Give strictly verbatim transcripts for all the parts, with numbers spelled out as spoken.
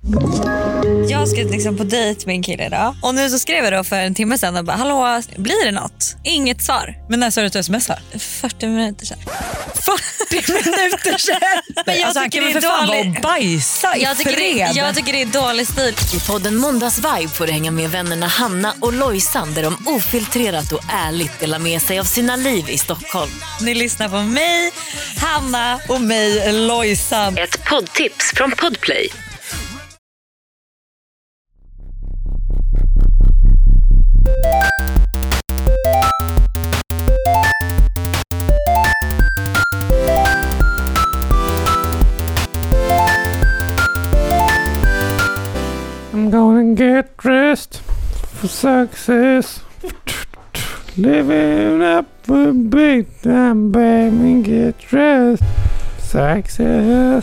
Jag ska liksom på dejt med en kille idag. Och nu så skrev jag då för en timme sedan och bara, hallå, blir det något? Inget svar. Men när sa du att du smsar? fyrtio minuter sedan. fyrtio minuter sedan? Men jag alltså, han tycker kan det väl är för fan dålig... vara och bajsa i jag tycker, fred. det, jag tycker det är dålig stil. I podden Måndagsvibe får du hänga med vännerna Hanna och Lojsan där de ofiltrerat och ärligt delar med sig av sina liv i Stockholm. Ni lyssnar på mig, Hanna och mig, Lojsan. Ett poddtips från Podplay. I'm gonna get dressed for success. Living up a big time, baby, get dressed for success.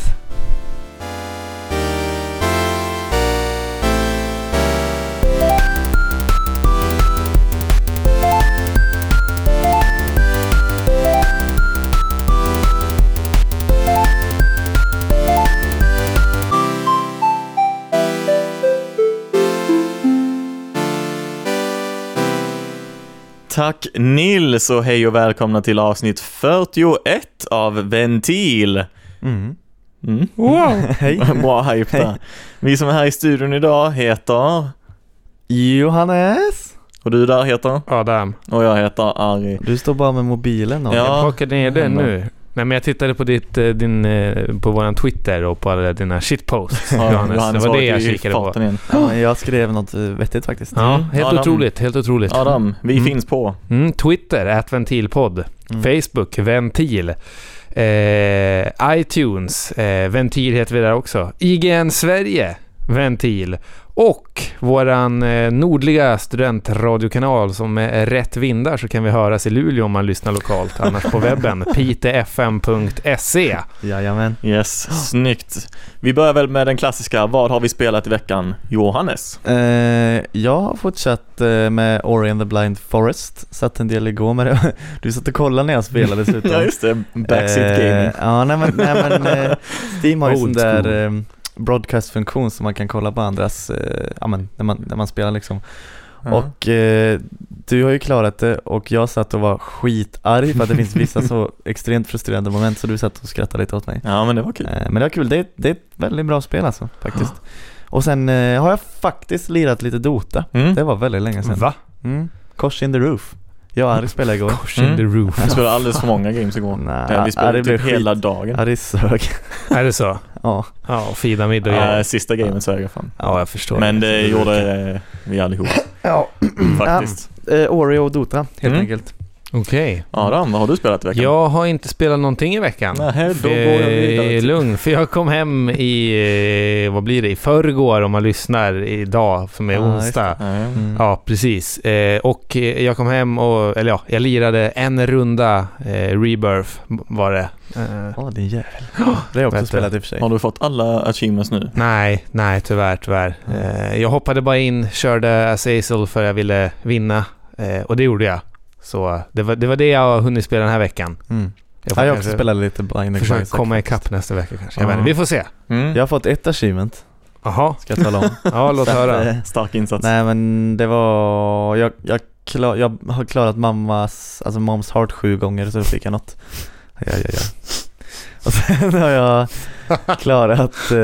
Tack Nils och hej och välkomna till avsnitt fyrtioett av Ventil. Mm. Mm. Wow! Hej. Bra hype där. Vi som är här i studion idag heter Johannes. Och du där heter Adam. Och jag heter Ari. Du står bara med mobilen. Och Ja. Jag plockade ner den Mm. nu. Nej, men jag tittade på ditt, din, på våran Twitter och på alla dina shitposts, Ja, Johannes. Johannes Det var har det jag varit i kikade på. farten igen. Ja, men jag skrev något vettigt faktiskt. Ja, Mm. helt Adam. otroligt, helt otroligt. Adam, vi Mm. finns på Mm, Twitter, at ventilpodd. Mm. Facebook, ventil. Eh, iTunes, eh, ventil heter vi där också. I G N Sverige, ventil. Och våran eh, nordliga studentradiokanal som är rätt vindar, så kan vi höras i Luleå om man lyssnar lokalt. Annars på webben, pitefm punkt se. Jajamän. Yes, snyggt. Vi börjar väl med den klassiska. Vad har vi spelat i veckan? Johannes. Eh, jag har fortsatt eh, med Ori and the Blind Forest. Satt en del igår med det. Du satt och kollade när jag spelade dessutom. Ja just det, backseat gaming. Eh, ja, nej men, nej, men eh, Steam har ju sån Old där school. eh, broadcast-funktion som man kan kolla på andras eh, ja, men, när, man, när man spelar liksom. Ja. Och eh, du har ju klarat det och jag satt och var skitarg för att det finns vissa så extremt frustrerande moment, så du satt och skrattade lite åt mig. Ja, men det var kul. Eh, men det var kul, det är, det är ett väldigt bra spel alltså, faktiskt. Och sen eh, har jag faktiskt lirat lite Dota. Mm. Det var väldigt länge sedan. Va? Mm. Kors in the Roof. Jag och Ari spelade igår. Kors in the roof. Jag spelade alldeles för många games igår. Nej, Ja, vi spelade ja, det blev typ hela skit. dagen. Ari sög. Är det så? Ja. Ja, och fida middag. Ja, Ja, sista gamen så jag fan. ja, jag förstår. Men det gjorde eh, vi allihop. Ja. Faktiskt. Eh, Ori och Dota, helt Mm. enkelt. Okej. Adam, vad har du spelat i veckan? Jag har inte spelat någonting i veckan. Nej, då går Eh, jag vidare till- lugn, för jag kom hem i, eh, vad blir det, i förrgår om man lyssnar idag, som är Ja, just onsdag. Nej. Mm. Ja, precis. Eh, och eh, jag kom hem och, eller ja, jag lirade en runda eh, Rebirth var det. Eh, Åh, din jävel. Det har jag också Vet du. spelat i och för sig. Har du fått alla achievements nu? nej, nej, tyvärr, tyvärr. Eh, jag hoppade bara in, körde Azazel för jag ville vinna. Eh, och det gjorde jag. Så det var, det var det jag har hunnit spela den här veckan. Mm. Jag Ja, får jag har också kanske spelat lite Blind försöka Isaac komma faktiskt. ikapp nästa vecka kanske. Jag Ja. vet inte. Vi får se. Mm. Jag har fått ett achievement, Jaha. ska jag tala om. Ja, låt Så att, höra. eh, Stark insats. Nej, men det var jag, jag, klar, jag har klarat mammas alltså moms heart sju gånger, så då fick jag något. Ja, ja, ja. Och sen har jag klarat eh,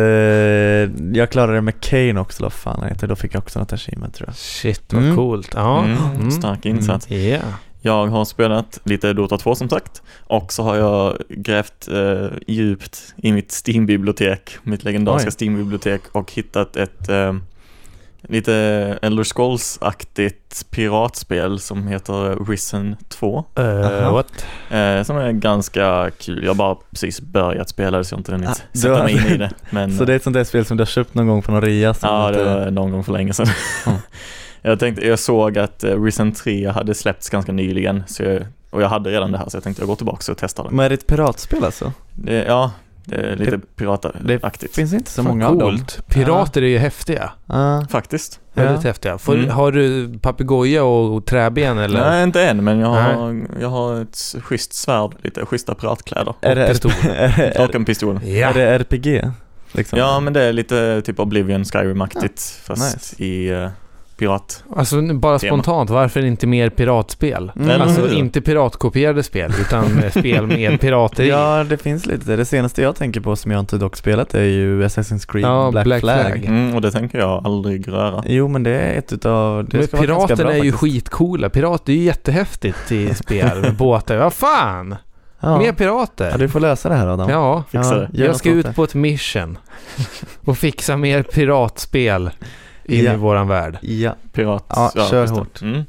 jag klarade det med Kane också, då fan heter, då fick jag också något achievement tror jag. Shit, vad Mm. coolt. Ja. Mm. Mm. Stark insats. Ja. Jag har spelat lite Dota två som sagt. Och så har jag grävt eh, djupt i mitt Steam-bibliotek. Mitt legendariska Oj. Steam-bibliotek. Och hittat ett eh, lite Elder Scrolls-aktigt piratspel som heter Risen två. Uh, Aha. what? Eh, som är ganska kul. Jag har bara precis börjat spela det så jag har inte hunnit Ah, sätta du- mig in i det. Men, Så det är ett sånt där spel som du har köpt någon gång på någon rea som ja, inte- det var någon gång för länge sedan. Mm. jag, tänkte, jag såg att eh, Risen tre hade släppts ganska nyligen. Så jag, och jag hade redan det här så jag tänkte jag går tillbaka och testar det. Men är det ett piratspel alltså? det ja, det är lite Det pirataktigt. finns inte så Fan, många av dem. coolt. Pirater är ju häftiga. Ja. Faktiskt. Väldigt Ja. häftiga. Får, Mm. Har du papegoja och, och träben eller? Nej, inte än, men jag har, jag har ett schysst svärd, lite schyssta piratkläder. Är det, pistol. är, Och en pistol. Ja. är det R P G? liksom. Ja, men det är lite typ Oblivion, Skyrim-aktigt ja. fast nice. i uh, pirat. Alltså bara tema. Spontant, varför inte mer piratspel? Mm. Alltså mm. inte piratkopierade spel, utan spel med pirater i. Ja, det finns lite. Det senaste jag tänker på som jag inte dock spelat är ju Assassin's Creed ja, Black, Black Flag. Flag. Mm, och det tänker jag aldrig röra. Jo, men det är ett utav... Det men ska vara ganska pirater bra, är ju faktiskt. skitcoola. Pirater är ju jättehäftigt i spel med båtar. Vad fan? Ja. Mer pirater. Ja, du får lösa det här, Adam. Ja, Fixa det. gör jag något ska åt ut det. på ett mission och fixa mer piratspel in Ja. i våran värld. Ja, Pirat. ja, kör just det. hårt. Mm.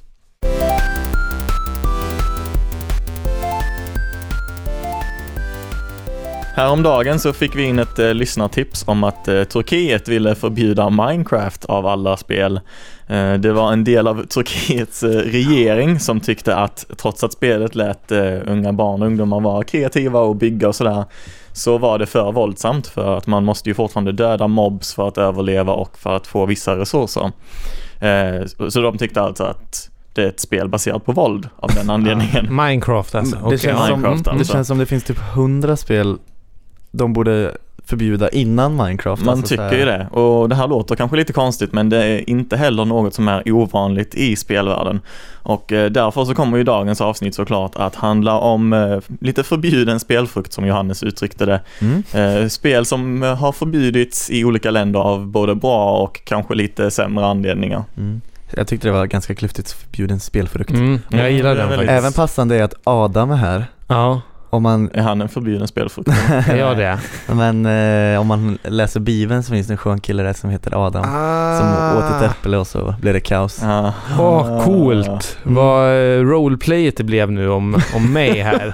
Häromdagen så fick vi in ett eh, lyssnartips om att eh, Turkiet ville förbjuda Minecraft av alla spel. Eh, det var en del av Turkiets eh, regering som tyckte att trots att spelet lät eh, unga barn och ungdomar vara kreativa och bygga och sådär, så var det för våldsamt för att man måste ju fortfarande döda mobs för att överleva och för att få vissa resurser. Eh, så de tyckte alltså att det är ett spel baserat på våld av den anledningen. Minecraft alltså. Det, Okay. känns som, Minecraft, det alltså. känns som det finns typ hundra spel de borde förbjuda innan Minecraft. Man alltså, tycker ju det. Och det här låter kanske lite konstigt, men det är inte heller något som är ovanligt i spelvärlden. Och eh, därför så kommer ju dagens avsnitt såklart att handla om eh, lite förbjuden spelfrukt, som Johannes uttryckte det. Mm. Eh, spel som eh, har förbjudits i olika länder av både bra och kanske lite sämre anledningar. Mm. Jag tyckte det var ganska klyftigt förbjuden spelfrukt. Mm, jag Mm, gillar det är den väldigt- faktiskt. Även passande är att Adam är här. Ja, Om man, Är han en förbjuden spelfrukt? jag gör det. men eh, om man läser Bibeln så finns det en skön kille där som heter Adam. Ah. Som åt ett äpple och så blev det kaos. Ja. Åh, coolt. Mm. Vad eh, roleplayet det blev nu om, om mig här.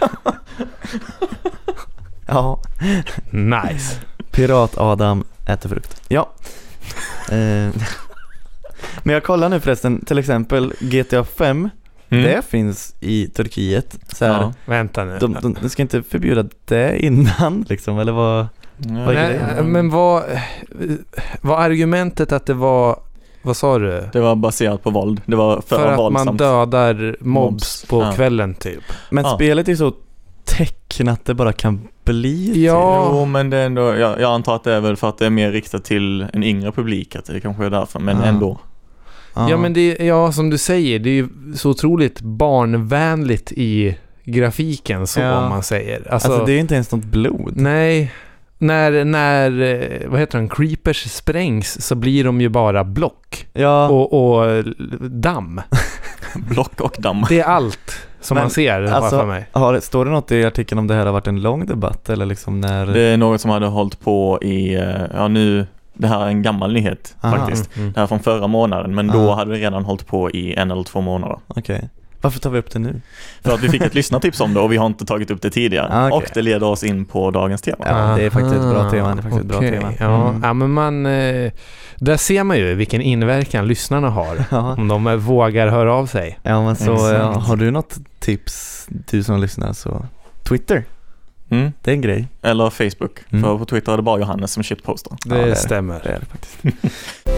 Ja, Nice. pirat Adam äter frukt. Ja. eh, men jag kollar nu förresten, till exempel G T A fem, Mm. det finns i Turkiet. Så här, Ja. Vänta nu. de, de, de ska inte förbjuda det innan liksom, eller vad? Vad är Nej, grejen? men vad var argumentet att det var, vad sa du? Det var baserat på våld. Det var för, För att våldsamt. man dödar mobs, Mobs, på ja. kvällen typ. Men Ja. spelet är så tecknat det bara kan bli. Ja. Jo, men det är ändå, jag, jag antar att det är väl för att det är mer riktat till en yngre publik, att det kanske är därför, men Ja. ändå. Ja, men det, ja, som du säger, det är ju så otroligt barnvänligt i grafiken, så Ja. om man säger. Alltså, Alltså det är inte ens något blod. nej, när, när, eh, vad heter de, creepers sprängs så blir de ju bara block Ja, och, och damm. Block och damm. Det är allt som Men, man ser alltså, framför mig. har, står det något i artikeln om det här har varit en lång debatt eller liksom när... Det är något som hade hållit på i, eh, ja nu, det här är en gammal nyhet Aha. faktiskt. Mm, mm. Det här är från förra månaden, men då Ah. hade vi redan hållit på i en eller två månader. Okej. Varför tar vi upp det nu? För att vi fick ett lyssnartips om det och vi har inte tagit upp det tidigare. Ah, okej. Och det leder oss in på dagens tema. Ja, det är faktiskt ett bra tema. Det är faktiskt ett bra Okej, tema. Ja, Mm. ja, men man, eh, där ser man ju vilken inverkan lyssnarna har. Ja. Om de eh, vågar höra av sig. Ja, men så Exakt. ja, har du något tips, du som lyssnar, så Twitter, Mm. det är en grej. Eller Facebook. Mm. För på Twitter är det bara Johannes som shitpostar. Det, Ja, det är det. stämmer. Det är det faktiskt.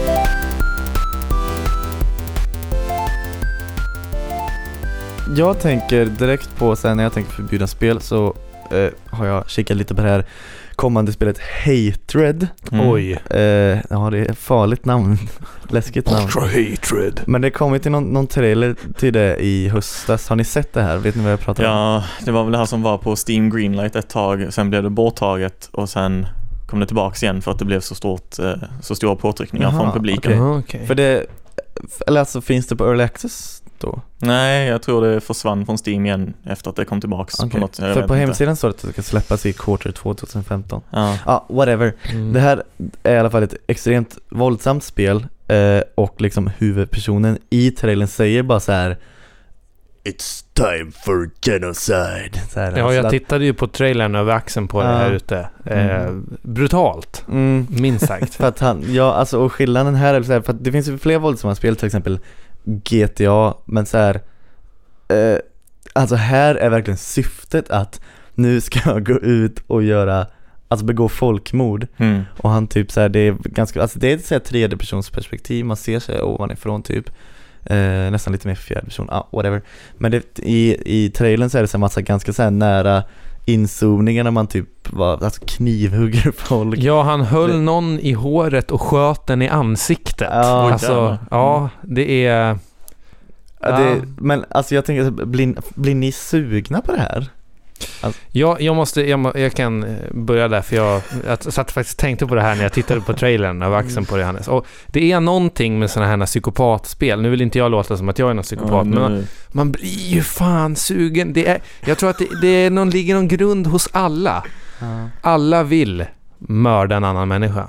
Jag tänker direkt på, sen när jag tänker förbjuda spel så eh, har jag kikat lite på det här kommande spelet Hatred. Mm. Oj. Eh, ja, det är ett farligt namn. Läskigt namn. Hatred. Men det kom ju till någon, någon trailer till det i höstas. Har ni sett det här? Vet ni vad jag pratar om? Ja, det var väl det här som var på Steam Greenlight ett tag. Sen blev det borttaget och sen kom det tillbaks igen för att det blev så stort, eh, så stora påtryckningar Jaha, från publiken. okej. Aha, okej. För det, eller alltså finns det på Early Access då? Nej, jag tror det försvann från Steam igen efter att det kom tillbaks på Okej. något. jag För vet på inte. hemsidan står det att det ska släppas i quarter två tjugohundrafemton. Ja. Ja, whatever. Mm. Det här är i alla fall ett extremt våldsamt spel eh, och liksom huvudpersonen i trailern säger bara så här: It's time for genocide. Så här, Ja, så jag att- tittade ju på trailern över axeln på det Ja. här ute. Eh, Mm. brutalt, Mm. minst sagt. För att han, ja alltså och skillnaden här är så här, för att det finns ju fler våldsamma spel, till exempel G T A, men så här, eh, alltså här är verkligen syftet att nu ska jag gå ut och göra, alltså begå folkmord. Mm. Och han typ så här, det är ganska, alltså det är ett så här tredje persons perspektiv, man ser sig ovanifrån typ. Eh, nästan lite mer fjärde person, ah, whatever. Men det, i, i trailern så är det så här massa ganska så här nära inzoomningar när man typ var, alltså knivhugger folk. Ja, han höll det... någon i håret och sköt den i ansiktet. Ja, alltså, ja, det är... Ja, det, men alltså jag tänker, blir, blir ni sugna på det här? Alltså. Ja, jag måste, jag, jag kan börja där för jag, jag satt faktiskt tänkte på det här när jag tittade på trailern av axeln på det, Hannes. Och det är någonting med såna här psykopatspel. Nu vill inte jag låta som att jag är någon psykopat, ja, men man, man blir ju fan sugen. Det är, jag tror att det, det är någon, ligger någon grund hos alla. Ja. Alla vill mörda en annan människa.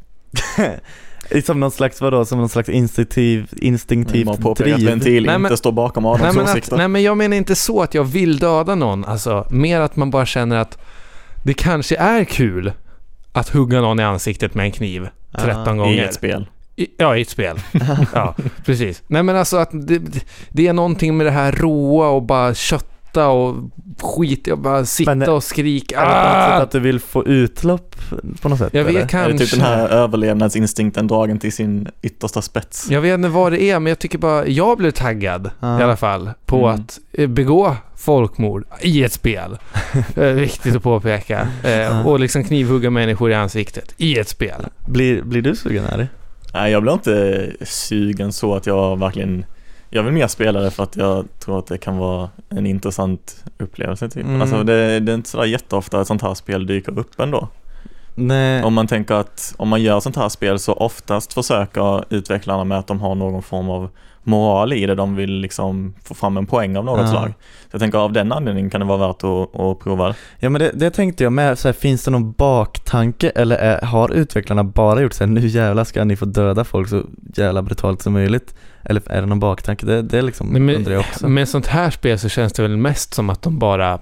Som någon slags vadå, som någon slags instinktiv instinktivt driv. Att ventil nej, men, inte står bakom Adams nej, men åsikter. Att, nej men jag menar inte så att jag vill döda någon, alltså mer att man bara känner att det kanske är kul att hugga någon i ansiktet med en kniv tretton ah, gånger. I ett spel. I, ja, i ett spel. Ja, precis. Nej men alltså att det, det är någonting med det här råa och bara kött och skit och bara sitta men, och skrika. Är det på något sätt att du vill få utlopp på något sätt? Jag vet kanske. Är det typ den här överlevnadsinstinkten dragen till sin yttersta spets? Jag vet inte vad det är, men jag tycker bara jag blir taggad ah. i alla fall på mm. att begå folkmord i ett spel. Viktigt att påpeka. Ah. Och liksom knivhugga människor i ansiktet i ett spel. Blir, blir du sugen här? Nej, jag blir inte sugen så att jag verkligen... Jag vill mer spela det för att jag tror att det kan vara en intressant upplevelse typ. Mm. Alltså det, det är inte så där jätteofta att sånt här spel dyker upp ändå. Nej. Om man tänker att om man gör sånt här spel så oftast försöker utvecklarna med att de har någon form av moral i det. De vill liksom få fram en poäng av något ja. slag. Så jag tänker av den anledningen kan det vara värt att, att prova. Ja, men det, det tänkte jag med. Så här, finns det någon baktanke eller är, har utvecklarna bara gjort så här, nu jävla ska ni få döda folk så jävla brutalt som möjligt? Eller är det någon baktanke? Det, det är liksom, nej, men, undrar jag också. Med sånt här spel så känns det väl mest som att de bara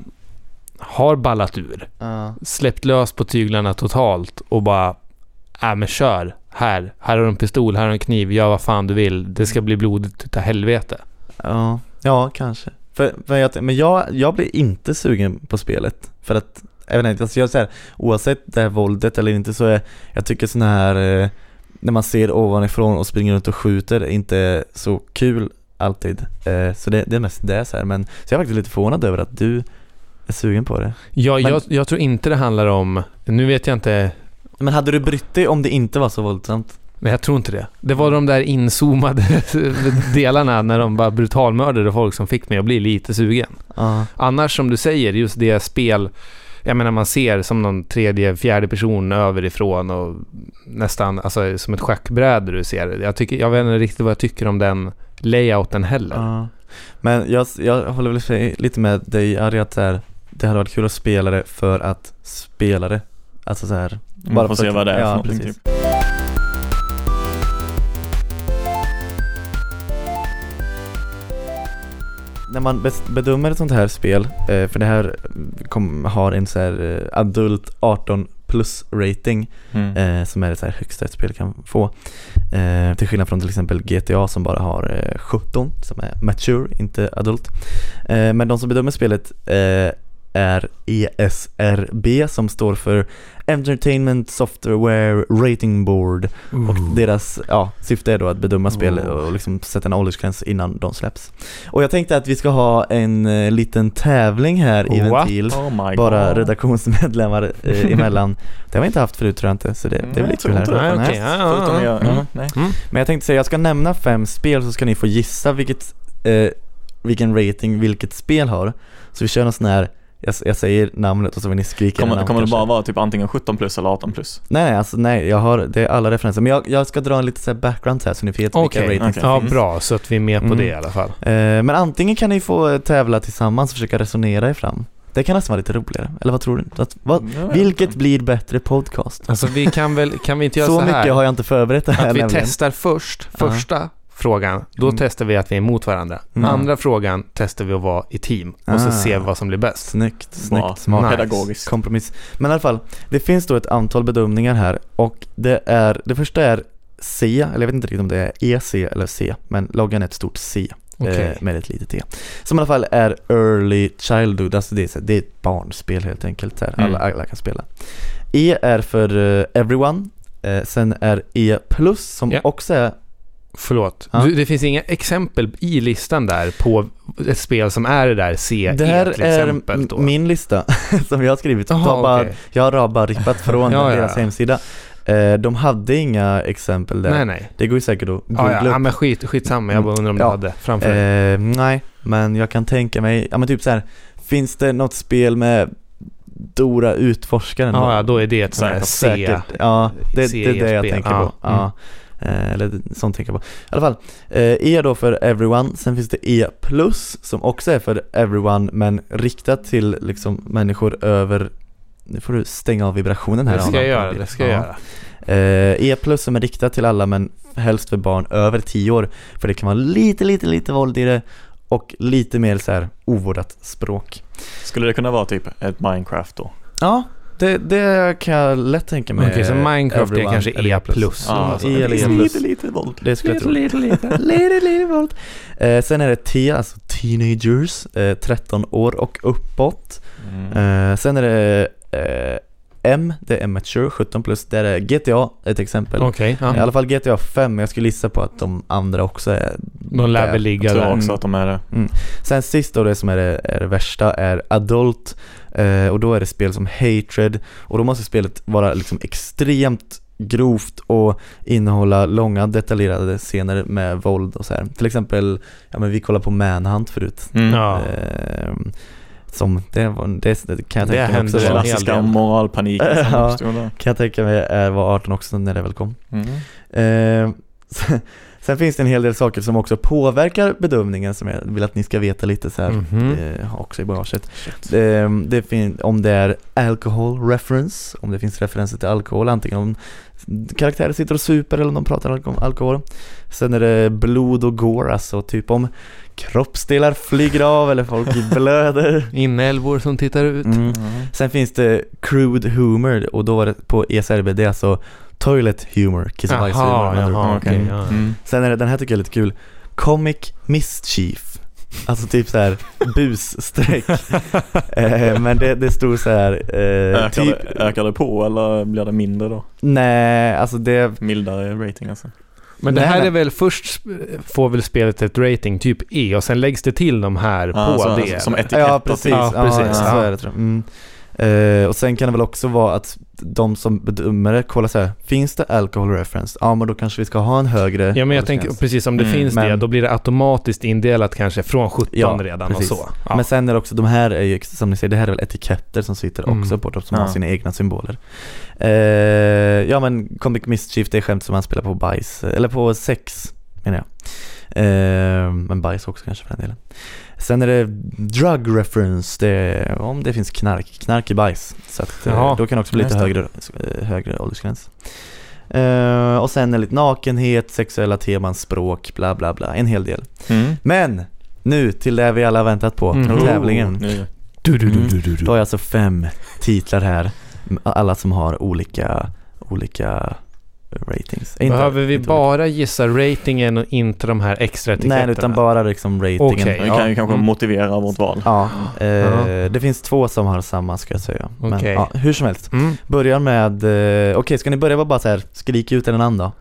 har ballat ur. Uh. Släppt lös på tyglarna totalt och bara, äh men kör. Här, här har du en pistol, här har du en kniv, gör vad fan du vill. Det ska bli blodigt utav helvete. Ja, ja kanske. För, för jag, men jag, jag blir inte sugen på spelet. För att, jag vet inte, alltså jag säger, oavsett det här våldet eller inte så är, jag tycker sån här... Eh, när man ser ovanifrån och springer runt och skjuter är inte så kul alltid. Eh, så det, det är mest det så här. Men, så jag är faktiskt lite förvånad över att du är sugen på det. Ja, men, jag, jag tror inte det handlar om... Nu vet jag inte... Men hade du brytt dig om det inte var så våldsamt? Nej, jag tror inte det. Det var de där inzoomade delarna när de bara brutalmördade folk som fick mig att bli lite sugen. Uh. Annars som du säger, just det spel... Jag menar man ser som någon tredje, fjärde person överifrån och nästan alltså, som ett schackbräde du ser. Jag, tycker, jag vet inte riktigt vad jag tycker om den layouten heller. Uh. Men jag, jag håller väl lite med dig, Ari, att här, det hade varit kul att spela det för att spela det. Alltså så här. Bara man får se vad det är ja, för någonting precis. Typ. När man bedömer ett sånt här spel, för det här kom, har en så här adult arton plus rating mm. som är det så här högsta ett spel kan få, till skillnad från till exempel G T A som bara har sjutton som är mature, inte adult. Men de som bedömer spelet är E S R B som står för Entertainment Software Rating Board. Uh. Och deras ja, syfte är då att bedöma uh. spel och liksom sätta en åldersgräns innan de släpps. Och jag tänkte att vi ska ha en uh, liten tävling här i Ventil. Oh bara God. redaktionsmedlemmar uh, emellan. Det har vi inte haft förut tror jag inte. Så det, det är lite kul här. Nej, okay. ja, ja, ja. Mm. Nej. Mm. Men jag tänkte säga, jag ska nämna fem spel så ska ni få gissa vilket, uh, vilken rating vilket spel har. Så vi kör någon sån här. Jag, jag säger namnet och så vill ni skrika Kommer, namn, kommer det bara vara typ antingen sjutton plus eller arton plus? Nej, alltså nej, jag har det är alla referenser. Men jag, jag ska dra en lite så här background här så ni vet okay, vilka ratings okay. Ja, finns. Bra, så att vi är med på mm. det i alla fall. eh, Men antingen kan ni få tävla tillsammans och försöka resonera er fram. Det kan nästan vara lite roligare. Eller vad tror du? Att, vad, vilket inte. blir bättre podcast? Alltså vi kan väl, kan vi inte göra så, så här? Så mycket har jag inte förberett det här. Att vi nämligen. testar först, första uh-huh. frågan, då mm. testar vi att vi är mot varandra. Mm. Andra frågan testar vi att vara i team och ah. så ser vi vad som blir bäst. Snyggt, snyggt, smart, nice. Pedagogiskt. Kompromiss. Men i alla fall, det finns då ett antal bedömningar här och det är, det första är C, eller jag vet inte riktigt om det är E C eller C, men loggan är ett stort C. Okay. Eh, med ett litet T. Som i alla fall är Early Childhood, alltså det är, det är ett barnspel helt enkelt här. Alla, mm. alla kan spela. E är för uh, Everyone. Eh, sen är E plus som yeah. också är Förlåt. Ja. Du, det finns inga exempel i listan där på ett spel som är det där C E Det här till är exempel då. min lista som jag har skrivit. Aha, Ta bara, okej. Jag har bara rippat från Ja, ja, deras ja. hemsida. Eh, de hade inga exempel där. Nej, nej. Det går ju säkert att Ja, googla ja, ja, upp. men skit, skitsamma. Jag bara undrar om Ja. du hade framför dig. Eh, nej, men jag kan tänka mig, ja men typ så här, finns det något spel med Dora Utforskaren? Ja, ja, då är det ett sånt här C. Säkert. Ja, det, det är det jag C E-spel. tänker Ja, på. Ja. mm. Eh, eller sånt tänker jag på. I alla fall, eh, E då för everyone. Sen finns det E plus som också är för everyone, men riktat till liksom människor över. Nu får du stänga av vibrationen här. Det ska jag Adam. göra, det ska jag Ja. göra. Eh, E plus som är riktat till alla, men helst för barn över tio år. För det kan vara lite, lite, lite våld i det. Och lite mer så här ovårdat språk. Skulle det kunna vara typ ett Minecraft då? Ja, det, det kan jag lätt tänka mig. Okej, så Minecraft är Everyone kanske eller E plus. Ja, alltså, det E eller E finns plus. lite, lite våld. Det skulle jag tro. lite, lite. Lite, lite våld. Eh, sen är det T, alltså teenagers, eh, tretton år och uppåt. Mm. Eh, sen är det eh, M, det är mature, sjutton plus. Det är G T A, ett exempel. Okej, ja. I alla fall G T A fem, men jag skulle gissa på att de andra också är De lär där. väl ligga Jag tror där. också att de är det. Sen sist då, det som är det, är det värsta är adult, eh, och då är det spel som Hatred, och då måste spelet vara liksom extremt grovt och innehålla långa detaljerade scener med våld och så här. Till exempel, ja men vi kollar på Manhunt förut. Mm. Ja. Eh, som det, var, det, det kan jag Det tänka mig händer också en var, hel Klassiska del. moralpaniken som Ja. uppstod där. kan jag tänka mig är, var arton också när det väl kom. Mm. Eh, sen, sen finns det en hel del saker som också påverkar bedömningen som jag vill att ni ska veta lite så här, Mhm. eh, också i bagaget. Det, det fin- om det är alcohol reference, om det finns referenser till alkohol, antingen om karaktärer sitter och super eller om de pratar om alkohol. Sen är det blod och gore, alltså typ om kroppsdelar flyger av eller folk blöder. Inälvor som tittar ut. Mm. Sen finns det crude humor, och då var det på E S R B, det är alltså toilet humor, kiss och bajs humor. Jaha, jaha, okej. Mm. Ja. Mm. Sen är det, den här tycker jag är lite kul, comic mischief. Alltså typ så här busstreck. eh, men det, det stod så här eh, Ökar, typ, det, ökar det på eller blir det mindre då? nej, alltså det, Mildare rating alltså. Men det Nej, här men- är väl först får väl spelet ett rating typ E och sen läggs det till de här Ja, på så, det. som eller? etiketter. ja precis, Ja, ja, precis. så Ja. är det, tror jag. Mm. Eh, och sen kan det väl också vara att de som bedömer det kollar så här, finns det alcohol reference? Ja, men då kanske vi ska ha en högre. Ja, men jag tänker precis om det Mm, finns det, men- då blir det automatiskt indelat kanske från sjutton Ja, redan precis. och så. Ja. Men sen är det också, de här är ju, som ni ser, det här är väl etiketter som sitter Mm. också på dem, som Ja. har sina egna symboler. Eh, ja, men comic mischief, det är skämt som man spelar på bajs, eller på sex, menar jag. Eh, men bajs också kanske för den delen. Sen är det drug reference, det, om det finns knark, knark i bajs. Så att, eh, Jaha, då kan det också bli lite just det. högre, eh, högre åldersgräns. Eh, och sen är det lite nakenhet, sexuella teman, språk, bla bla bla, en hel del. Mm. Men nu till det vi alla har väntat på, Mm. tävlingen. Oh, nu. Du, du, du, Mm. du, du, du. Då har jag alltså fem titlar här, alla som har olika olika ratings. Inte- Behöver vi inte bara gissa ratingen och inte de här extra olika. etiketterna? Nej, utan bara liksom ratingen. Okej. Vi Ja. kan ju kanske Mm. motivera vårt val. Ja, eh, Ja. det finns två som har samma, ska jag säga. Men, Okej. ja, hur som helst. Mm. Börjar med, eh, okej, ska ni börja med bara så här, skrika ut en namn då?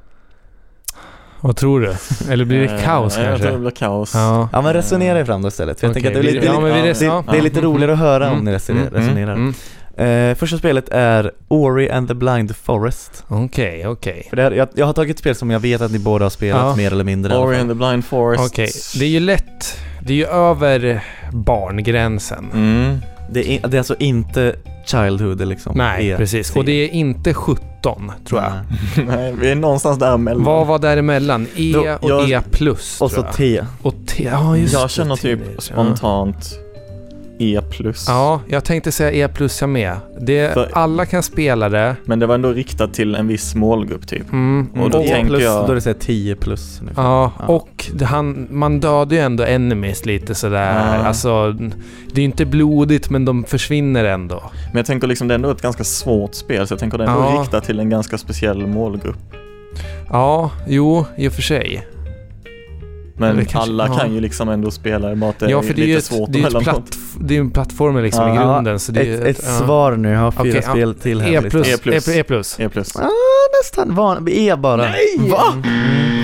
Vad tror du? Eller blir det Eh, kaos Jag tror det kanske? blir kaos. Ja. Ja, men resonera er fram då istället. För jag Okej, tänker att det är vi- lite, ja, men vi det, res- ja. det är lite Mm. roligare att höra om Mm. ni resonerar. Mm. resonerar. Mm. Eh, första spelet är Ori and the Blind Forest. Okej, okej. För det här, jag, jag har tagit ett spel som jag vet att ni båda har spelat Ja. mer eller mindre. i alla Ori fall. and the Blind Forest. Okej, det är ju lätt. Det är ju över barngränsen. Mm. Det är, in- det är alltså inte Childhood liksom. Nej, E- precis. C. Och det är inte sjutton, tror jag. Nej. Nej, vi är någonstans däremellan. Vad var däremellan? E Då- och jag- E plus, Och så tror jag. T. Och T, ja just Jag det, känner typ teenage, ja. spontant E plus. Ja, jag tänkte säga E plus jag med. Det, För- alla kan spela det. Men det var ändå riktat till en viss målgrupp typ. Mm. Och då E tänker plus, jag- då är det så här tio plus. Nu. Ja, Ja. och det, han, man dödar ju ändå enemies lite sådär. Ja. Alltså, det är inte blodigt men de försvinner ändå. Men jag tänker liksom det är ändå ett ganska svårt spel, så jag tänker det är ändå Ja. riktat till en ganska speciell målgrupp. Ja, jo, i och för sig. Men Eller kanske- alla ja. kan ju liksom ändå spela det, bara att det Ja, är för det är lite ju ett, svårt det är ju ett emellanåt. platt, det är ju en plattform liksom i Ja, grunden. Så det är ju Ett, ett ja. svar nu, jag har fyra Okej, ja. spel till här. E på plus. E plus. E plus. E plus. Ah, nästan. Van, E bara. Nej! Va?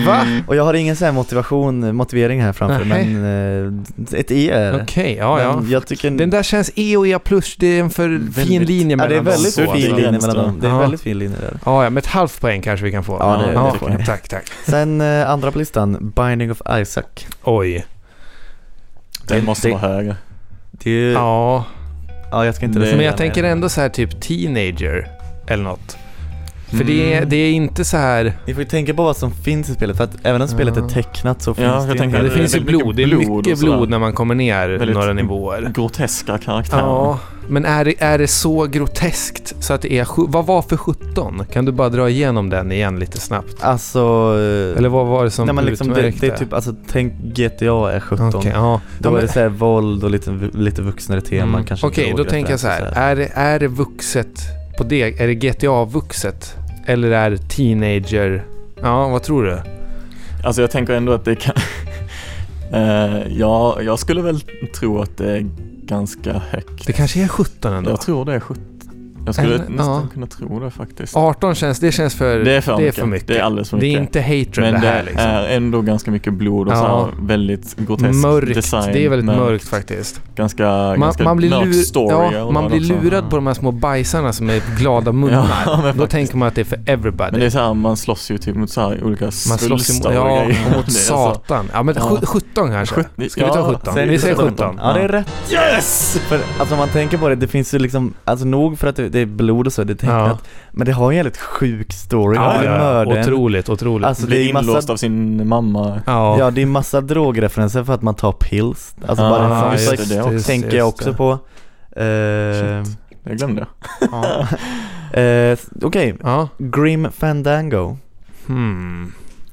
Va? Och jag har ingen så här motivation, motivering här framför, Nej. men eh, ett E är det. Okej, ja, ja. Men jag tycker Den där känns E och E plus, det är en för Väldigt- fin linje ja, mellan det är väldigt dem. fin Så, linje alltså. mellan dem. Det är en Ja. väldigt fin linje där. Ja, ja, med ett halvt poäng kanske vi kan få. Ja, det- ja, det får ni. tack, tack. Sen eh, andra på listan, Binding of Isaac. Oj. Den måste det- vara högre. Det är ju, ja. Ja, jag ska inte Det- resonera men jag mer. tänker ändå så här typ teenager eller något. För det, är, Mm. det är inte så här... Ni får ju tänka på vad som finns i spelet, för att även om spelet Ja. är tecknat så Ja, finns jag det tänker Ja, det det är finns ju väldigt blod. Det är mycket blod mycket och sådär. blod när man kommer ner Väldigt några nivåer. Groteska karaktärer. Ja, men är det, är det så groteskt så att det är... sju- Vad var för sjutton? Kan du bara dra igenom den igen lite snabbt? Alltså... eh, Eller vad var det som nej, men liksom det, utmärkte? det är typ, alltså tänk G T A är sjutton. Okej, ja. Då Ja, är men- det så här våld och lite, lite vuxnare teman, Mm. kanske. Okej, då tänker jag så här. Är det, är det vuxet på det? Är det G T A-vuxet? Eller är det teenager? Ja, vad tror du? Alltså jag tänker ändå att det kan... uh, ja, jag skulle väl tro att det är ganska högt. Det kanske är sjutton ändå. Jag tror det är sjutton. Jag skulle Eller- nästan ja. kunna tro det faktiskt. arton känns, det känns för, Det är för det är mycket. för mycket. Det är alldeles för Det är mycket. inte hatred Men det det här liksom. är ändå ganska mycket blod och Ja. så här väldigt grotesk Mörkt, design. det är väldigt mörkt. mörkt faktiskt. Ganska, Man, ganska man blir, mörk lur, story. ja, eller man vad blir också. lurad på de här små bajsarna som är glada munnar. Ja, men Då faktiskt. tänker man att det är för everybody. Men det är så här, man slåss ju typ mot så här olika man slåss svulstar emot, och ja, grejer. mot Det är så- satan. Ja, men Ja. sju- sjutton kanske. Sjut- Ska vi ta ja, sjutton? Säg Vi säger sjutton. sjutton. Ja, det är rätt. Yes! För alltså om man tänker på det, det finns ju liksom, alltså nog för att det, det är blod och så, det är tecknat, men det har ju en väldigt sjuk story. Ja, Det är ja, mördaren. otroligt, otroligt. Alltså det Blir är inlåst massa, av sin mamma. ja. ja, det är massa drogreferenser för att man tar pills. Alltså Ja, bara en ja, sån just sak det, det också. tänker jag också på. Eh, Shit. Jag glömde. ja. eh, Okej, Ja. Grim Fandango. Hmm.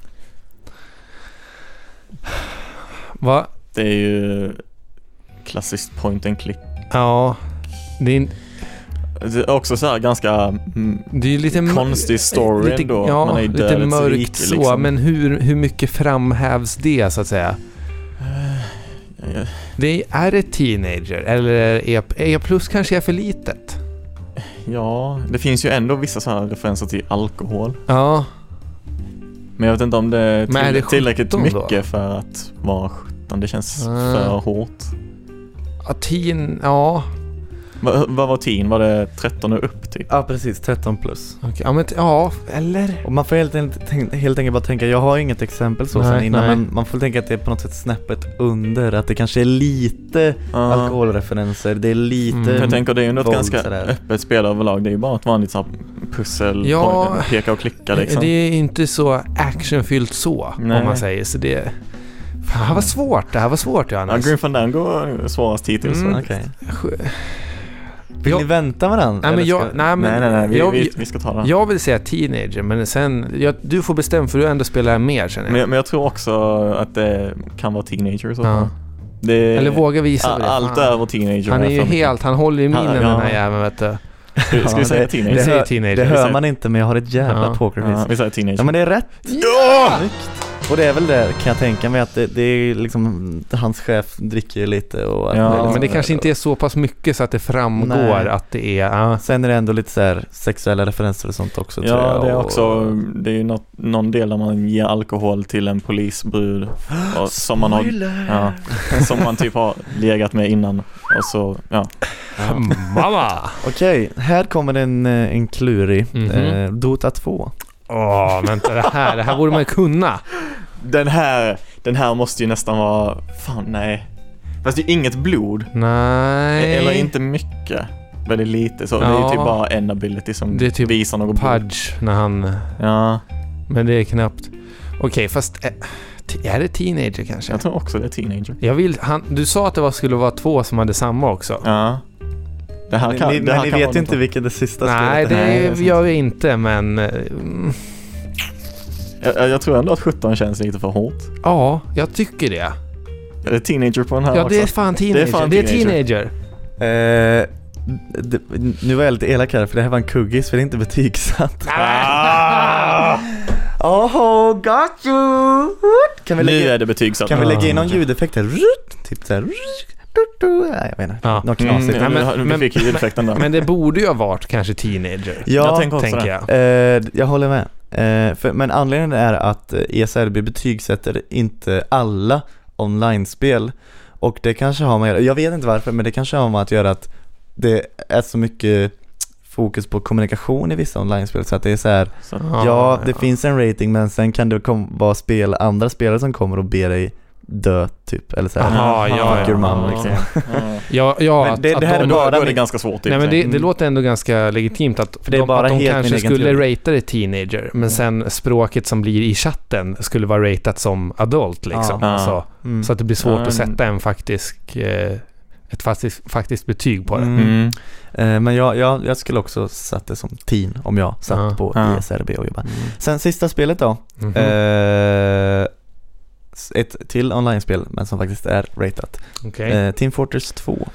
Va? Det är ju klassiskt point and click. Ja. Det är, Det är också så här ganska mm, det är ju lite konstig story lite, ändå. ja, Man är i lite dödets mörkt rike, så, liksom. men hur, hur mycket framhävs det så att säga? Ja, Det är, är det teenager eller är E, E plus kanske är för litet? ja, det finns ju ändå vissa så här referenser till alkohol. Ja. Men jag vet inte om det är, till, Men är det tillräckligt sjutton då? mycket för att vara sjutton. Det känns Ah. för hårt. Ja, teen, ja. Va, vad var teen? Var det tretton och upp typ? Ja, precis, tretton plus. Okej, ja, men t- ja, eller? Och man får helt, enkelt- helt enkelt bara tänka, jag har inget exempel så Nej, sen innan, nej. men man får tänka att det är på något sätt snäppet under, att det kanske är lite Ja. alkoholreferenser, det är lite Mm. För jag tänker det är ju ändå ett våld, ganska sådär. öppet spel överlag. Det är ju bara ett vanligt så här pussel, Ja. point- peka och klicka liksom. Det är inte så actionfyllt så, Nej. om man säger. Så det... Fan, det här var svårt, det här var svårt Ja, Johannes. Grim Fandango är svårast hittills. Mm. va? Okej. Sj- Vill Jag- ni vänta med den? Nej, men Eller jag, ska- nej, men Nej, nej, nej. Vi, jag, vi, vi ska ta den. jag vill säga teenager, men sen... Jag, du får bestämma för du ändå spelar mer, känner jag. Men, men jag tror också att det kan vara teenager i så fall. Ja. Det, Eller våga visa a- det. Allt Fan. över teenager. Han är ju för mycket. helt... Han håller ju minen, Ja, ja. den här jäveln, vet du. Ska, ska vi Ja, säga det- teenager? Vi Det, säger hör, teenager. det Vi hör säger- man inte, men jag har ett jävla Ja. pokerface. Ja, Ja, vi säger teenager. men det är rätt. Ja! Och det är väl det, kan jag tänka mig, att det, det är liksom, hans chef dricker ju lite och att Ja, det är Ja, liksom, men det kanske inte är så pass mycket så att det framgår Nej. att det är... Ja. Sen är det ändå lite så här sexuella referenser och sånt också, tror Ja, jag. det är och- också, det är ju något, någon del där man ger alkohol till en polisbrud och, som man har, ja, som man typ har legat med innan och så, ja. Mamma! Okej, här kommer en, eh, en klurig. Mhm. eh, Dota två. Åh, vänta, det här, det här borde man kunna. Den här, den här måste ju nästan vara, fan nej. Fast det är ju inget blod, Nej. eller inte mycket. Väldigt lite, så det är Ja. ju typ bara en ability som Det är typ visar något blod. Pudge när han... Ja, Men det är knappt. Okej, fast... eh, t- Är det teenager kanske? jag tror också det är teenager. Jag vill... Han, du sa att det var, skulle vara två som hade samma också. Ja. Det här kan, ni, det men här ni kan vet vara ju något. inte vilket det sista Nej, spelet det är. Nej, det är sant. gör vi inte, men... eh, mm, Jag, jag tror ändå att sjutton känns lite för hårt. ja, jag tycker det. Är det teenager på den här Ja, också? det är fan teenager. Det är, fan teenager. Eh, det, nu var jag lite elak här, för det här var en kuggis, för det är inte betygsatt. Ah! Oh, got you! Kan vi Nu lägga, är det betygsatt. kan vi lägga in någon Ah. ljudeffekt här? Typ såhär... Nej, jag menar. Ja. Något Mm, knasigt. ja, Nej, men- men, vi men- fick ju ljudeffekten där. Men det borde ju ha varit kanske teenager. Ja, jag tänker också tänker det. jag. Eh, jag håller med. Eh, för, men anledningen är att E S R B betygsätter inte alla online-spel. Och det kanske har med, jag vet inte varför, men det kanske har med att göra att det är så mycket fokus på kommunikation i vissa online-spel, så att det är så här, Så, ja, ja det ja. finns en rating, men sen kan det kom, vara spel, andra spelare som kommer och ber dig dö typ, eller så här. Aha, ja, ja, ja, man, ja, liksom. ja. ja, ja men det, att, det här att är de, bara då är det ganska svårt. Nej, men det, mm. det låter ändå ganska legitimt att, för det är de, bara att de helt kanske skulle teori. rata det teenager, men mm. sen språket som blir i chatten skulle vara ratat som adult liksom. Ja. Alltså, mm. så att det blir svårt mm. att sätta en faktisk eh, ett faktiskt, faktiskt betyg på det. Mm. Mm. Eh, men jag, jag, jag skulle också satt det som teen om jag satt Ja. på Ja. E S R B och jobbade. Mm. Sen sista spelet då. Mm-hmm. Eh, ett till online-spel, men som faktiskt är ratat. Okay. Eh, Team Fortress två.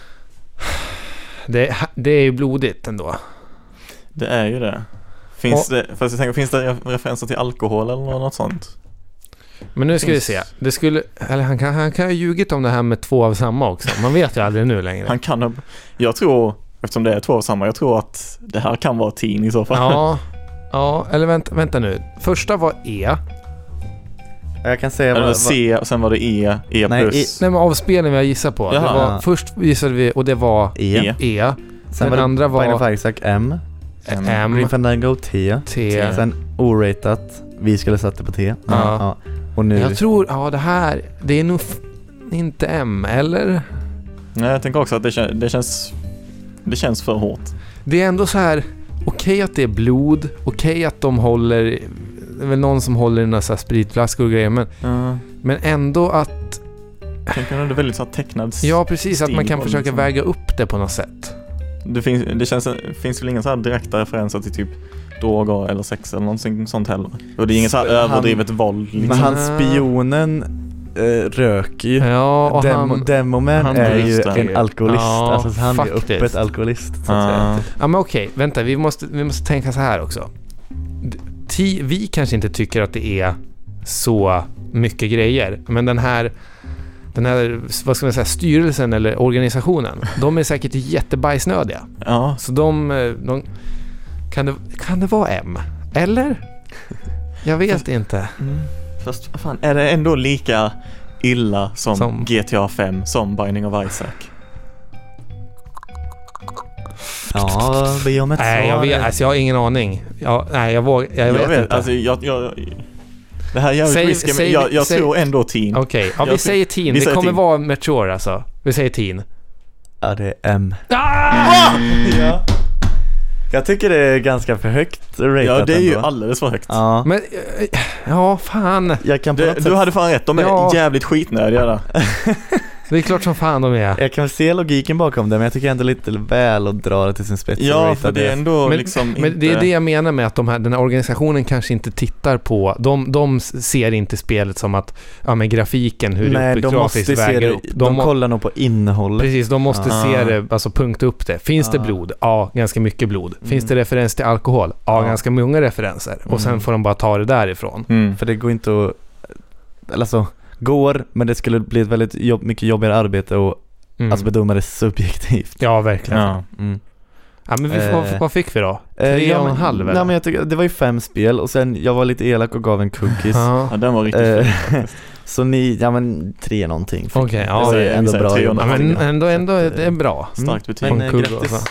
Det, det är ju blodigt ändå. Det är ju det. Finns och, det, fast jag tänker, finns det referenser till alkohol eller något sånt? Men nu ska finns... vi se. Det skulle, eller han kan han kan ha ljugit om det här med två av samma också. Man vet ju aldrig nu längre. Han kan ha, jag tror, eftersom det är två av samma, jag tror att det här kan vara teen i så fall. Ja. Ja, eller vänta, vänta nu. Första var E. Jag kan säga eller vad, C och sen var det E, E Nej, plus. Nej, men av spelen vi har gissat på. Det Jaha. var, Ja. först gissade vi, och det var E. E. Sen Den var det andra var Binding of Isaac M. M. Grim Fandango T. T. Sen O-ratat. Vi skulle satt det på T. Ja. Ja. Och nu... Jag tror, ja det här, det är nog f- inte M, eller? Nej, jag tänker också att det, kän- det känns det känns för hårt. Det är ändå så här, okej att det är blod, okej att de håller, det är väl någon som håller i några så här spritflaskor och grejer, men, Uh, men ändå att, tänker att det är väldigt så här tecknad. ja precis, att man kan stil, försöka liksom. väga upp det på något sätt. Det finns det känns finns väl inga så här direkta referenser till typ droger eller sex eller någonting sånt heller. Och det är inget så här Han- överdrivet våld liksom. Men han spionen äh, röker ju. Ja, och Demo, han, Demoman han är ju dricker. en alkoholist. Ja, alltså så han är faktiskt. öppet alkoholist, så att Uh, säga. ja men okej, vänta, vi måste, vi måste tänka så här också. T- vi kanske inte tycker att det är så mycket grejer, men den här den här, vad ska man säga, styrelsen eller organisationen, de är säkert jättebajsnödiga. ja. Så de, de kan, det, kan det vara M? Eller? Jag vet Fast, inte. Mm. Fast vad fan, är det ändå lika illa som, Som- G T A fem som Binding of Isaac? Ja, be om ett Nej, jag svar. vet, alltså jag har ingen aning. Jag, nej, jag vågar, jag, Jag vet, vet, inte. alltså jag, jag det här är jävligt Säg- risky, men säg- jag, jag säg- tror ändå teen. Okej, ja, vi Jag- säger teen. vi Det säger kommer teen. vara mature alltså. Vi säger teen. Ja, det är M. Ah! Ja. Jag tycker det är ganska för högt ratat. Ja, det är ju ändå. alldeles för högt. Ja, Men, eh, ja fan. jag kan på Du, något du sätt... hade fan rätt, de är Ja. jävligt skitnödiga där. Det är klart som fan de är. Jag kan se logiken bakom det, men jag tycker ändå lite väl att dra det till sin spets. och Ja, rata för det är ändå Men, liksom men inte... det är det jag menar med att de här, den här organisationen kanske inte tittar på, de, de ser inte spelet som att, ja men grafiken, hur Nej, det de måste grafiskt se väger det, upp. de, må- kollar nog på innehållet. Precis, de måste Ah. se det, alltså punkta upp det. Finns det Ah. blod? Ja, ganska mycket blod. Finns Mm. det referens till alkohol? Ja, Ja. ganska många referenser. Och sen Mm. får de bara ta det därifrån. Mm. För det går inte att... Eller alltså, går, men det skulle bli ett väldigt jobb, mycket jobbigare arbete och Mm. alltså bedöma det subjektivt. Ja, verkligen. Ja, Ja. Mm. men vi, Eh. vad, vad fick vi då? Eh, Tre ja, och en men- halv, eller? Nej, men jag tycker, det var ju fem spel och sen jag var lite elak och gav en cookies. Ja. Ja, den var riktigt Eh, fin faktiskt. Så ni, ja men tre någonting. Okej, ja. det vi är säger- ändå vi säger bra tre och jobbat. en Ja, halv. men ändå, ändå det är bra. Starkt betyg. Men eh, Kul grattis. alltså.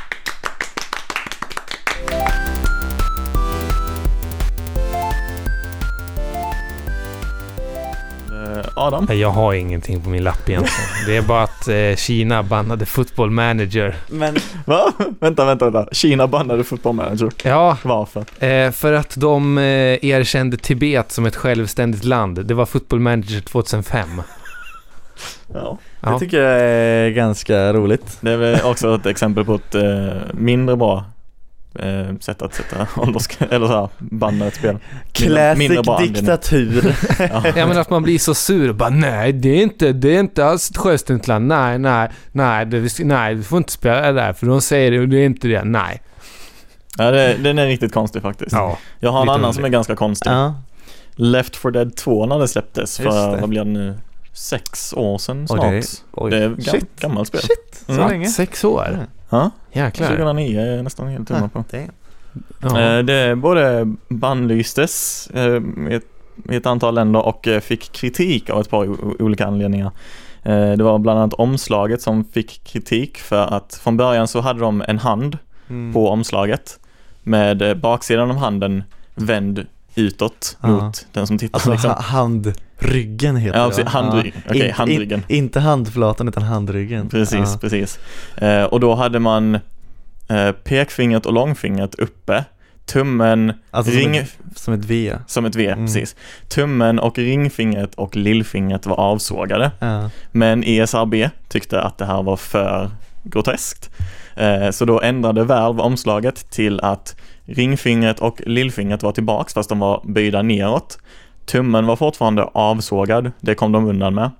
Eh, Adam? Nej, jag har ingenting på min lapp egentligen. Det är bara att eh, Kina bannade Football Manager. Men Va? vänta, vänta, vänta. Kina bannade Football Manager. Ja, Varför? eh, för att de eh, erkände Tibet som ett självständigt land. Det var Football Manager tjugohundrafem. Ja. Ja. det tycker jag är ganska roligt. Det är väl också ett exempel på ett eh, mindre bra eh, sätt att sätta ålders... eller så här, banna ett spel. Classic mindre bra anledning. diktatur. Ja. Ja, men att man blir så sur och bara nej, det är inte, det är inte alls ett självständigt land. Nej, nej, nej, det, nej, du får inte spela det där för de säger det och det är inte det. Nej. Ja, det, den är riktigt konstig faktiskt. Ja. Jag har en lite annan underlig. som är ganska konstig. Ja. Left four Dead två när det släpptes Just för, det. vad blir det nu? Sex år sedan Oj, snart. det är- oj. Det är gam- Shit. gammalt spel. Shit, så Mm. länge. Sex år. Ja, Jäklar. tjugohundraniyo är jag nästan helt tumma på. Det är- Ja. Eh, det både bannlystes eh, i, ett, i ett antal länder och eh, fick kritik av ett par o- olika anledningar. Eh, det var bland annat omslaget som fick kritik för att från början så hade de en hand Mm. på omslaget med eh, baksidan av handen vänd utåt Ja. mot den som tittar. Alltså liksom. ha- handryggen heter Ja, det. precis, va? handryggen. Ja. Okej, In- handryggen. In, inte handflatan utan handryggen. Precis, Ja. precis. Eh, och då hade man eh, pekfingret och långfingret uppe, tummen, Alltså ring, som, ett, som ett V. som ett V, Mm. precis. Tummen och ringfingret och lillfingret var avsågade. Ja. Men E S R B tyckte att det här var för groteskt. Eh, så då ändrade Valve omslaget till att ringfingret och lillfingret var tillbaks fast de var böjda neråt. Tummen var fortfarande avsågad, det kom de undan med.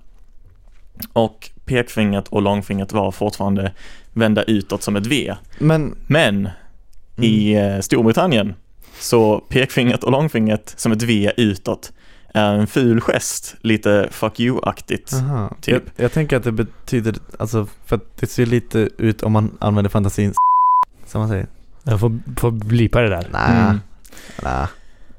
Och pekfingret och långfingret var fortfarande vända utåt som ett V. Men Men i eh, Storbritannien så pekfingret och långfingret som ett V utåt är en ful gest, lite fuck you-aktigt. aha. Typ. Jag, jag tänker att det betyder, alltså för att det ser lite ut om man använder fantasin som man säger. Jag får, får blipa det där. Nej. Mm. Nej.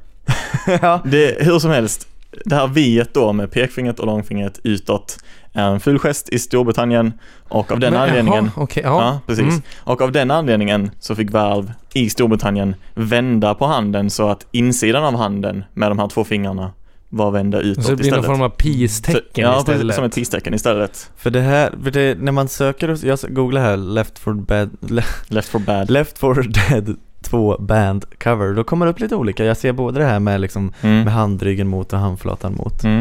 Ja. Det, hur som helst, det här V-et då med pekfingret och långfingret utåt är en ful gest i Storbritannien och av den Men, anledningen jaha, okej, ja. ja, precis. Mm. Och av den anledningen så fick Valve i Storbritannien vända på handen så att insidan av handen med de här två fingrarna var vända utåt Så det blir någon istället. form av peace-tecken Så- ja, istället. precis, som ett peace-tecken istället. För det här, för det, när man söker, jag googlar här Left for Bad, le, Left for bad. Left for Dead två band cover, då kommer det upp lite olika. Jag ser både det här med liksom Mm. med handryggen mot och handflatan mot. Mm.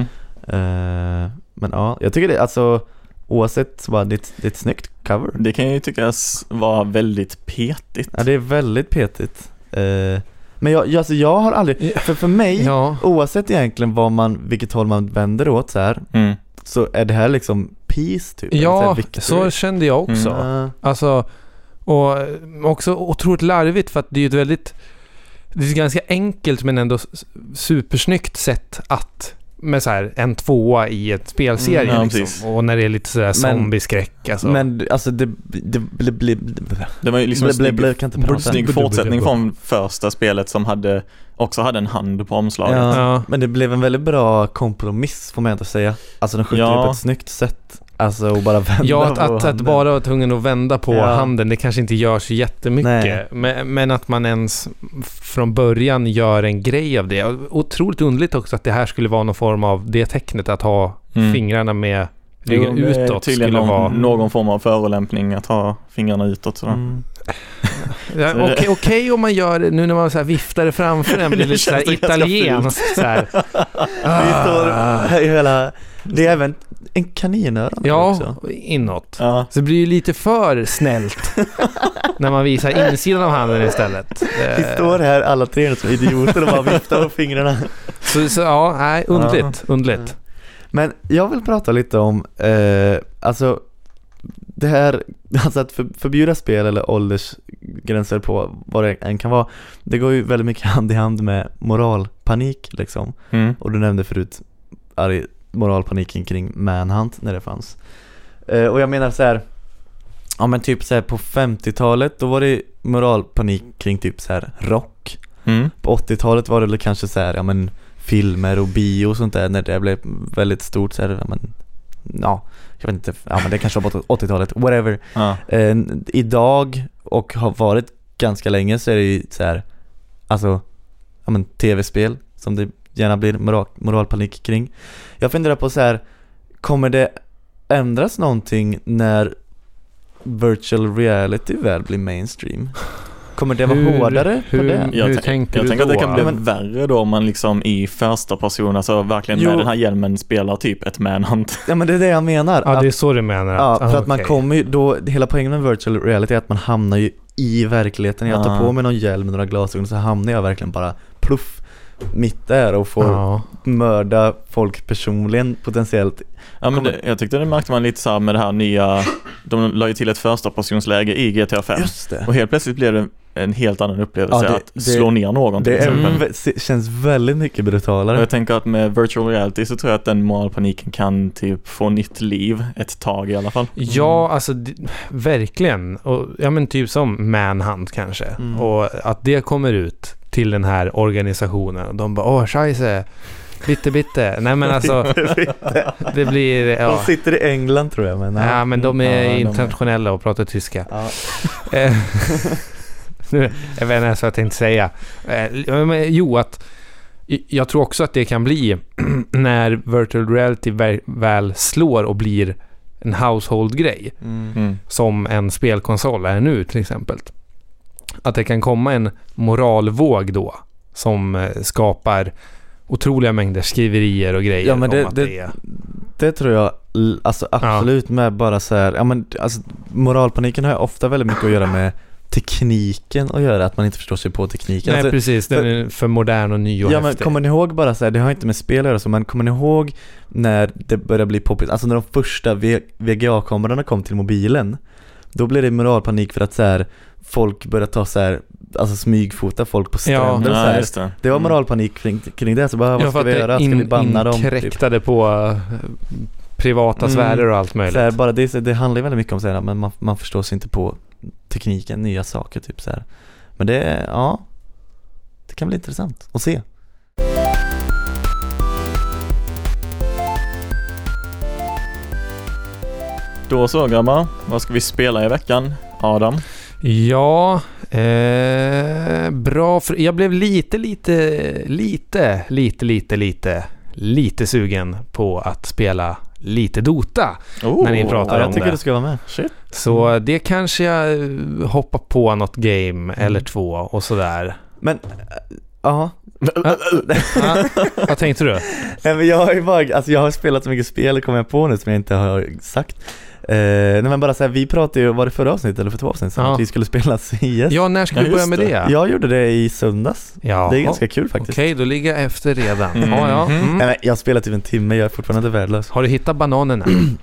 Eh, men ja, jag tycker det, alltså oavsett så bara det, det är ett snyggt cover. Det kan ju tyckas vara väldigt petigt. Ja, det är väldigt petigt. Eh, men jag, jag, alltså jag har aldrig, för för mig, Ja. oavsett egentligen vad man, vilket håll man vänder åt så här, Mm. så är det här liksom peace typ. eller så här Ja, victory. så kände jag också. Ja. Alltså, och också otroligt larvigt för att det är ju ett väldigt, det är ett ganska enkelt men ändå s- supersnyggt sätt att med så här en tvåa i ett spelserie Mm, ja, liksom. precis. Och när det är lite sådär Men- zombieskräck alltså. Men alltså det, det, det, det, det, Det var ju liksom Blä, en blä, blä, snygg, kan inte prata. snygg Blä, blä, blä, fortsättning blä. från första spelet som hade, också hade en hand på omslaget. Ja, Ja. men det blev en väldigt bra kompromiss får man inte säga. Alltså den skjuter Ja. ju på ett snyggt sätt. Alltså och bara vända Ja, att, på att, att handen. bara vara tvungen att vända på Ja. handen, det kanske inte gör så jättemycket. Nej. Men, men att man ens från början gör en grej av det. Och otroligt underligt också att det här skulle vara någon form av det tecknet att ha Mm. fingrarna med Jo, ryggen det är utåt tydligen skulle någon, vara... någon form av förolämpning att ha fingrarna utåt sådär. Mm. Ja, Så det- Okej okej om man gör det nu när man så här viftar det framför en blir Det lite så här känns ganska italienskt så här. Vi står Ah. här i hela, det är även en kaninöron Ja, också. inåt. Ja. Så det blir ju lite för snällt när man visar insidan av handen istället. Vi Eh, står här alla tre som idioter och bara viftar på fingrarna. Så, så ja, nej, undligt, undligt. Men jag vill prata lite om eh, alltså det här, alltså att för, förbjuda spel eller åldersgränser på vad det än kan vara, det går ju väldigt mycket hand i hand med moralpanik liksom. Mm. Och du nämnde förut arg, moralpaniken kring Manhunt när det fanns. Eh, och jag menar så här, ja men typ så här på femtiotalet då var det moralpanik kring typ så här rock. Mm. På åttiotalet var det väl kanske så här, ja men filmer och bio och sånt där när det blev väldigt stort så här, ja men ja, jag vet inte, ja men det kanske var på åttiotalet, whatever. Ja. Eh, idag och har varit ganska länge så är det ju så här, alltså ja men tv-spel som det gärna blir moral, moralpanik kring. Jag funderar på så här, kommer det ändras någonting när virtual reality väl blir mainstream? Kommer det vara Hur- hårdare på hur- det? Jag, Hur tänk, tänker jag du tänker att det då? kan bli Ja, men- värre då om man liksom i första person, alltså verkligen Jo. med den här hjälmen spelar typ ett manhunt. Ja men det är det jag menar. Ja, att, det är så du menar. ja, Att, för ah, att man okej. kommer ju då, hela poängen med virtual reality är att man hamnar ju i verkligheten. Jag tar Ja. på mig någon hjälm med några glasögon så hamnar jag verkligen bara pluff mitt där och får Ja. mörda folk personligen potentiellt. Ja, men Kommer- det, jag tyckte det märkte man lite så här med det här nya, de la ju till ett första personsläge i G T A fem. Just det. Och helt plötsligt blev det en helt annan upplevelse Ja, det- att det- slå ner någon till Det är, exempel. vä- se- känns väldigt mycket Och brutalare. jag tänker att med virtual reality så tror jag att den moralpaniken kan typ få nytt liv ett tag i alla fall. Ja, alltså d- verkligen. Och, ja, men typ som Manhunt kanske. Mm. Och att det kommer ut till den här organisationen. Och de bara, åh, scheisse. Bitte, bitte. Nej, men alltså, det blir... De Ja, sitter i England tror jag. Men, ja men de är Ja, de- internationella och pratar tyska. Ja. Eh, nu, jag vet inte ens vad jag tänkte säga. Eh, men, jo, att jag tror också att det kan bli när virtual reality väl, väl slår och blir en household-grej Mm. Mm. som en spelkonsol är nu till exempel. Att det kan komma en moralvåg då som eh, skapar otroliga mängder skriverier och grejer Ja, men det- om att det- det är... Det tror jag l- alltså absolut med bara så här, ja men alltså moralpaniken har ju ofta väldigt mycket att göra med tekniken att göra, att man inte förstår sig på tekniken. Nej, alltså, precis. Den är för modern och ny och ja men häftig. kommer ni ihåg bara så här, det har inte med spel att göra så, men kommer ni ihåg när det började bli poppis, alltså när de första V G A-kamerorna kom till mobilen, då blev det moralpanik för att så här, folk började ta så här, alltså smygfota folk på stränder och så Ja, här. just det. Det var Mm. moralpanik kring, kring det, så bara, Ja, vad för ska att vi det göra? Ska in, vi banna dem? Typ? inkräktade på uh, privata Mm. sfärer och allt möjligt. Så här, bara det, det handlar ju väldigt mycket om så här, men man, man förstår sig inte på tekniken, nya saker typ så här. Men det, ja, det kan bli intressant att se. Då så grabbar, vad ska vi spela i veckan? Adam? Ja, eh, bra. För jag blev lite, lite, lite, lite, lite, lite, lite sugen på att spela lite Dota. Oh, När ni pratar Ja, om jag tycker det. du ska vara med. Shit. Så det kanske jag eh, hoppar på något game eller två och sådär. Men, äh, ja. Ja, vad tänkte du? Nej, men jag har ju bara, alltså jag har spelat så mycket spel, kommer jag på nu, som jag inte har sagt. Eh, nej men bara så här, vi pratade ju, var det förra avsnitt eller för två avsnitt sedan, Ja. att vi skulle spela C S. Ja, när ska Ja, vi börja just med det. det? Jag gjorde det i söndags. Ja. Det är ganska kul faktiskt. Okej, då ligger jag efter redan. Mm. Ja, ja. Mm. Mm. Nej, men jag har spelat typ en timme, jag är fortfarande värdelös. Har du hittat bananerna?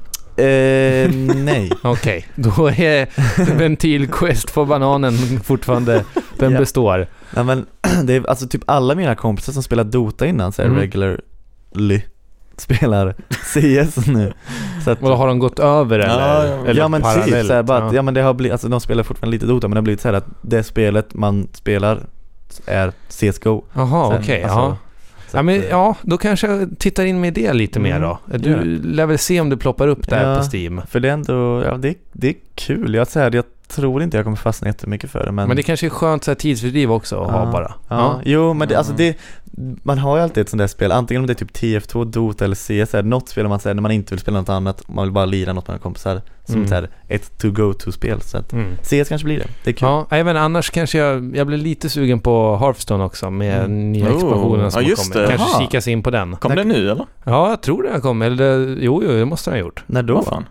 Eh, nej. Okej, då är ventilquest på bananen fortfarande, den Ja. består. Nej men det är alltså typ alla mina kompisar som spelar Dota innan så här Mm. regularly spelar C S nu. Så att, Och då har de gått över eller? Ja, ja. eller ja men typ parallellt? så här, bara att, Ja. ja men det har blivit, alltså de spelar fortfarande lite Dota, men det har blivit så här att det spelet man spelar är C S G O. Jaha, Så, okej. alltså, ja. Så Ja, att, men, eh, ja, då kanske jag tittar in med det lite mer Mm, då. gör Du det. lär väl se om det ploppar upp där Ja. på Steam. För det är ändå, ja det, det är kul. Jag, så här, jag tror inte jag kommer fastna jättemycket för det, men, Men det kanske är skönt så här tidsfördriv också att ha Ja. bara. Ja, jo men det, alltså Mm. det, man har ju alltid ett sånt där spel, antingen om det är typ T F två, Dota eller C S, är något spel man säger när man inte vill spela något annat, man vill bara lira något med kompisar, som Mm. så här, ett to-go-to-spel, så att Mm. C S kanske blir det, det är kul. Ja, även annars kanske jag, jag blir lite sugen på Hearthstone också med Mm. nya Oh, expansionen som ja, har just kommit. det. Kanske Aha. kika sig in på den. Kom det nu eller? Ja, jag tror det har kommit. Eller jo, jo, det måste den ha gjort. När då? Vad fan?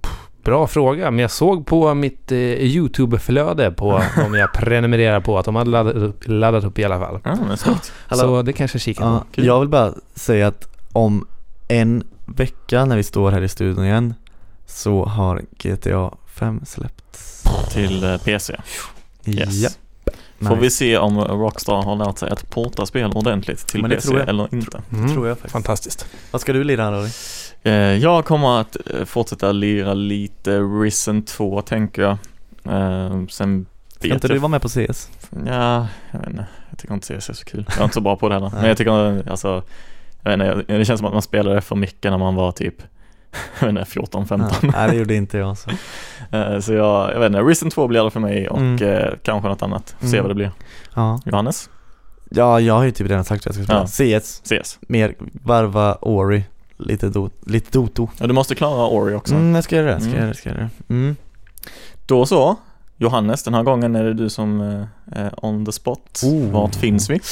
Bra fråga, men jag såg på mitt eh, YouTube-flöde på om jag prenumererar på att de hade laddat upp, laddat upp i alla fall. Ja, men snyggt. Hallå? Så det kanske kika Ja, på. jag vill bara säga att om en vecka när vi står här i studion igen så har G T A fem släppts. Till eh, P C. Yes. Ja. Får Nice. vi se om Rockstar har lärt sig att porta spel ordentligt till Men det P C tror jag. eller inte. Mm. tror jag faktiskt. Fantastiskt. Vad ska du lira Rory? Eh, jag kommer att eh, fortsätta lira lite Risen två tänker jag. Eh, sen Ska vet inte jag du vara med på C S? Ja, jag vet inte. Jag tycker inte C S är så kul. Jag är inte så bra på det heller. Men jag tycker, alltså, jag vet inte, det känns som att man spelade för mycket när man var typ, jag vet inte, fjorton femton. Ja, nej, det gjorde inte jag så. Eh, Så jag, jag vet inte, Risen två blir det för mig och Mm. eh, kanske något annat. Se Mm. vad det blir. Ja. Johannes? Ja, jag har ju typ redan sagt att jag ska spela Ja. C S, C S. mer varva Ori, lite, do, lite Doto. Ja, du måste klara Ori också. Mm, jag ska göra det, ska Mm. göra det, ska göra det. Mm. Då så, Johannes, den här gången är det du som eh, är on the spot. Oh. Vart finns vi?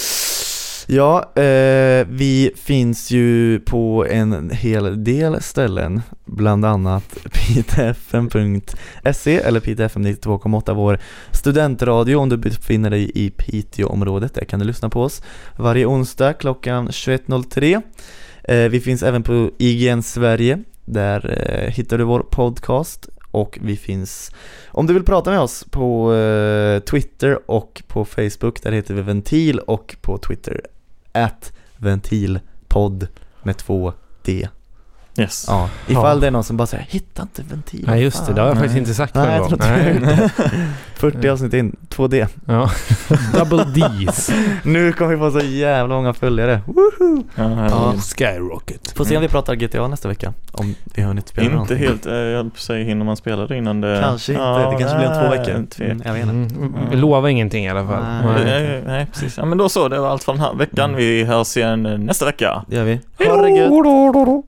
Ja, eh, vi finns ju på en hel del ställen, bland annat p t f m punkt s e eller P T F M nittiotvå komma åtta, vår studentradio om du befinner dig i Piteå-området. Där kan du lyssna på oss varje onsdag klockan tjugoett noll tre. Eh, vi finns även på I G N Sverige, där eh, hittar du vår podcast. och vi finns, om du vill prata med oss, på eh, Twitter och på Facebook, där heter vi Ventil, och på Twitter at ventilpodd med två D. Yes. Ja, ifall Ja. det är någon som bara säger hitta inte ventil. Nej, just det. Det har jag Nej. faktiskt inte sagt Nej, någon jag gång. tror inte Nej. fyrtio avsnitt in, två D. Ja. Double D's. Nu kommer vi få så jävla många följare. Woohoo! Ja, Ja. herregud. Skyrocket. Får se om vi pratar G T A nästa vecka, om vi har hunnit spela Inte någonting. helt, eh, jag höll på att säga, hinner man spela det innan det... Kanske inte, det kanske blir om två veckor. Tvek. Mm, jag vet inte. Mm. Vi lovar ingenting i alla fall. Nej. Nej. Nej, nej, precis. Ja, men då så, det var allt för den här veckan. Vi hörs igen eh, nästa vecka. Det gör vi. Ha det gött!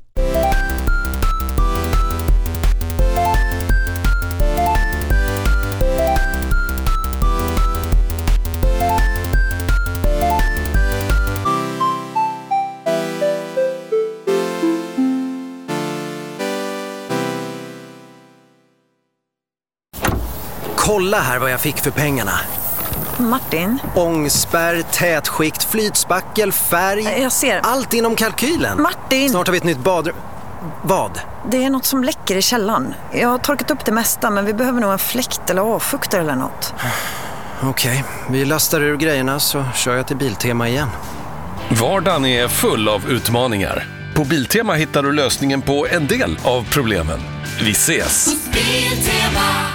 Kolla här vad jag fick för pengarna. Martin, Ångspärr, tätskikt, flytspackel, färg. jag ser. Allt inom kalkylen. Martin! Snart har vi ett nytt badrum. Vad? Det är något som läcker i källaren. Jag har torkat upp det mesta, men vi behöver nog en fläkt eller avfuktare eller något. Okej, vi lastar ur grejerna så kör jag till Biltema igen. Vardagen är full av utmaningar. På Biltema hittar du lösningen på en del av problemen. Vi ses! Biltema.